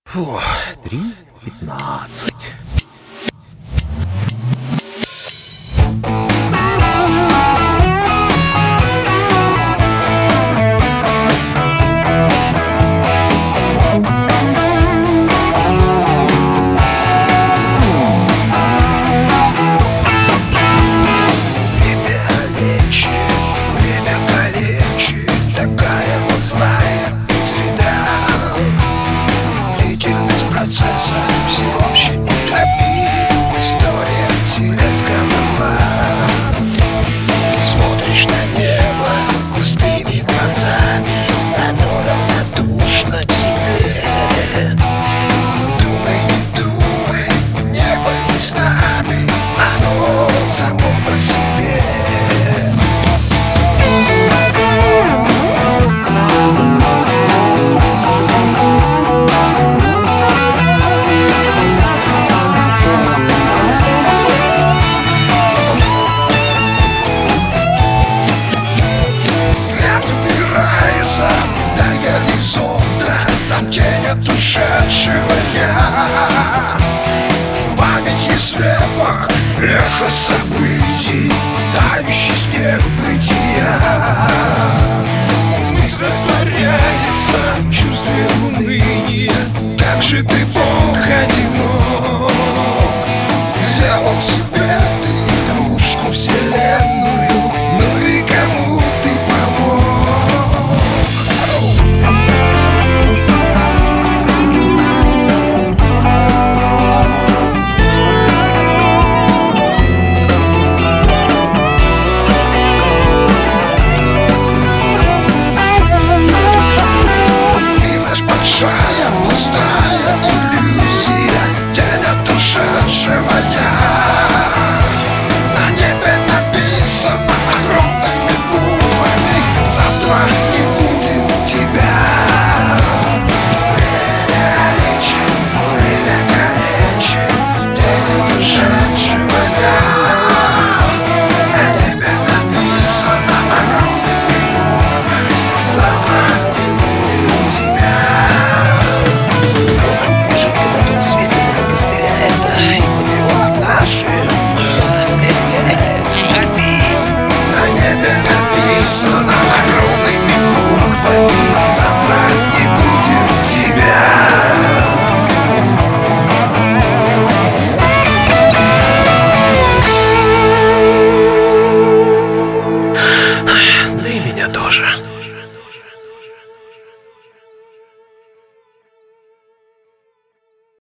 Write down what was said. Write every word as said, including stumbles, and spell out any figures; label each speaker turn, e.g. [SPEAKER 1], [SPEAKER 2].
[SPEAKER 1] Фу, три пятнадцать.
[SPEAKER 2] Всеобщей энтропии, история вселенского зла. Смотришь на небо пустыми глазами, оно равнодушно к тебе. Думай, не думай, небо не с нами, оно само по себе. Там, где нет ушедшего дня, памяти слепок, эхо событий, тающий снег бытия. Мысль растворяется в чувстве уныния. Как же ты помнишь?